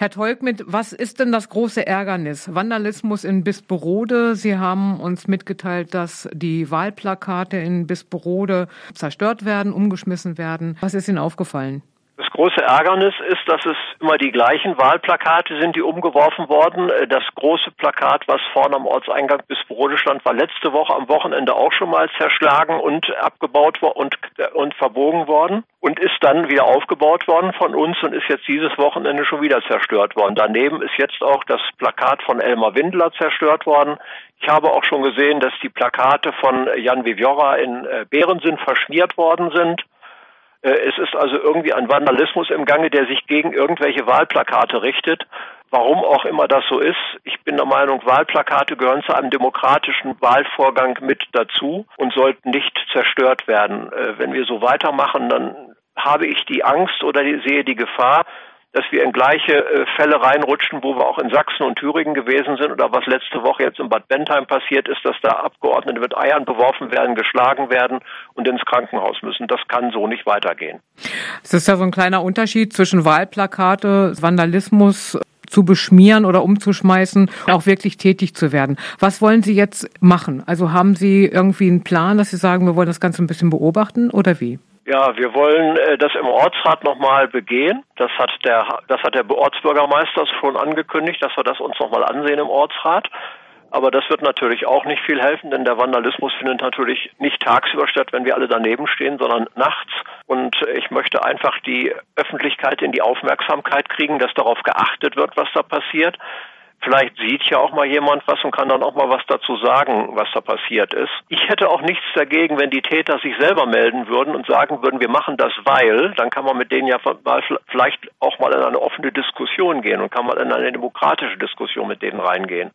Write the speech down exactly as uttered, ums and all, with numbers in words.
Herr Tolkmit, was ist denn das große Ärgernis? Vandalismus in Bisperode. Sie haben uns mitgeteilt, dass die Wahlplakate in Bisperode zerstört werden, umgeschmissen werden. Was ist Ihnen aufgefallen? Das große Ärgernis ist, dass es immer die gleichen Wahlplakate sind, die umgeworfen worden. Das große Plakat, was vorne am Ortseingang Bisperode stand, war letzte Woche am Wochenende auch schon mal zerschlagen und abgebaut und, und verbogen worden und ist dann wieder aufgebaut worden von uns und ist jetzt dieses Wochenende schon wieder zerstört worden. Daneben ist jetzt auch das Plakat von Elmar Windler zerstört worden. Ich habe auch schon gesehen, dass die Plakate von Jan Vivjora in Beerensen verschmiert worden sind. Es ist also irgendwie ein Vandalismus im Gange, der sich gegen irgendwelche Wahlplakate richtet. Warum auch immer das so ist. Ich bin der Meinung, Wahlplakate gehören zu einem demokratischen Wahlvorgang mit dazu und sollten nicht zerstört werden. Wenn wir so weitermachen, dann habe ich die Angst oder sehe die Gefahr, dass wir in gleiche Fälle reinrutschen, wo wir auch in Sachsen und Thüringen gewesen sind oder was letzte Woche jetzt in Bad Bentheim passiert ist, dass da Abgeordnete mit Eiern beworfen werden, geschlagen werden und ins Krankenhaus müssen. Das kann so nicht weitergehen. Es ist ja so ein kleiner Unterschied zwischen Wahlplakate, Vandalismus zu beschmieren oder umzuschmeißen, auch wirklich tätig zu werden. Was wollen Sie jetzt machen? Also haben Sie irgendwie einen Plan, dass Sie sagen, wir wollen das Ganze ein bisschen beobachten oder wie? Ja, wir wollen äh, das im Ortsrat nochmal begehen. Das hat der, das hat der Ortsbürgermeister schon angekündigt, dass wir das uns nochmal ansehen im Ortsrat. Aber das wird natürlich auch nicht viel helfen, denn der Vandalismus findet natürlich nicht tagsüber statt, wenn wir alle daneben stehen, sondern nachts. Und ich möchte einfach die Öffentlichkeit in die Aufmerksamkeit kriegen, dass darauf geachtet wird, was da passiert. Vielleicht sieht ja auch mal jemand was und kann dann auch mal was dazu sagen, was da passiert ist. Ich hätte auch nichts dagegen, wenn die Täter sich selber melden würden und sagen würden, wir machen das, weil, dann kann man mit denen ja vielleicht auch mal in eine offene Diskussion gehen und kann mal in eine demokratische Diskussion mit denen reingehen.